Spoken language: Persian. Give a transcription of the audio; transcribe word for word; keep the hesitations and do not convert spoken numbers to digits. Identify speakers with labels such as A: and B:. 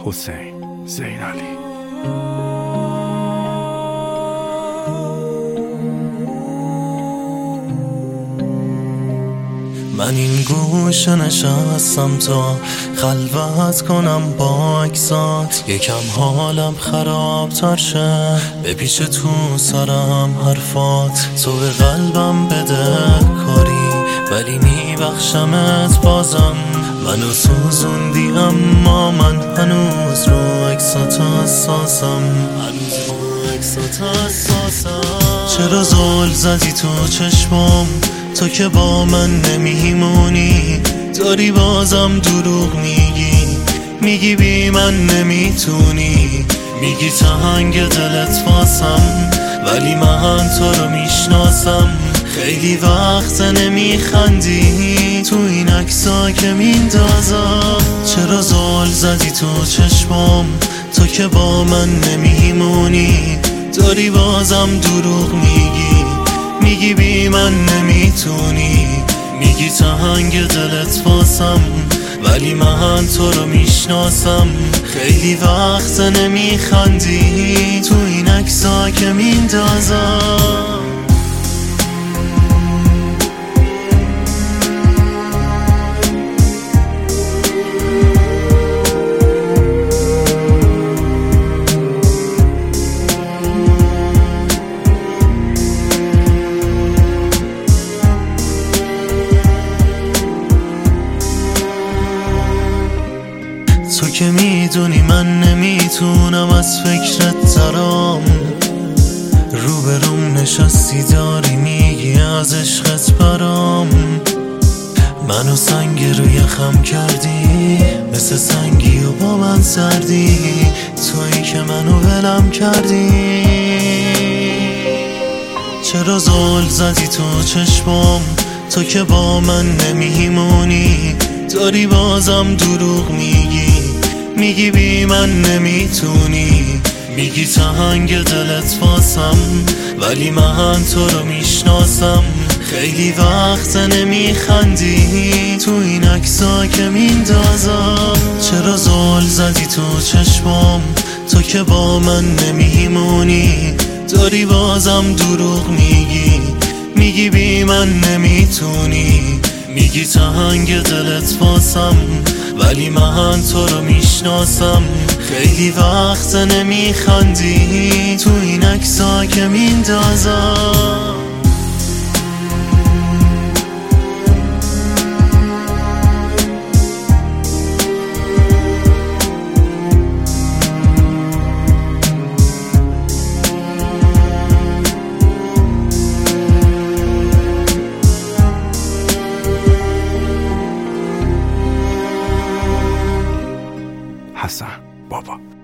A: حسین زینالی.
B: من این گوشه نشستم تا خلوت کنم با اکسات، یکم حالم خرابتر شه به پیش تو سرم حرفات. تو به قلبم بده کاری ولی میبخشمت بازم. منو سوزوندی اما من هنوز رو اکسات حساسم، هنوز رو اکسات حساسم. چرا زل زدی تو چشمم تو که با من نمیمونی؟ داری بازم دروغ میگی، میگی بی من نمیتونی، میگی تنگ دلت واسم ولی من تو رو میشناسم. خیلی وقت نمیخندی تو این عکسا که میندازم. چرا زل زدی تو چشمم تو که با من نمیمونی؟ داری بازم دروغ میگی، میگی بی من نمیتونی، میگی تنگ دلت واسم ولی من تو رو میشناسم. خیلی وقت نمیخندی تو این عکسا که میندازم. تو که میدونی من نمیتونم از فکرت درام، روبروم نشستی داری میگی از عشقت برام. منو سنگ روی خم کردی مثل سنگی و با من سردی، تویی که منو ولم کردی. چرا زل زدی تو چشمم تو که با من نمیمونی؟ داری بازم دروغ میگی، میگی بی من نمیتونی، میگی تنگ دلت واسم ولی من تو رو میشناسم. خیلی وقت نمیخندی تو این عکسا که میندازم. چرا زل زدی تو چشمم تو که با من نمیمونی؟ داری بازم دروغ میگی، میگی بی من نمیتونی، میگی تنگ دلت واسم ولی من تو رو میشناسم. خیلی وقت نمیخندی تو این عکسا که میندازم.
A: حسن بابا.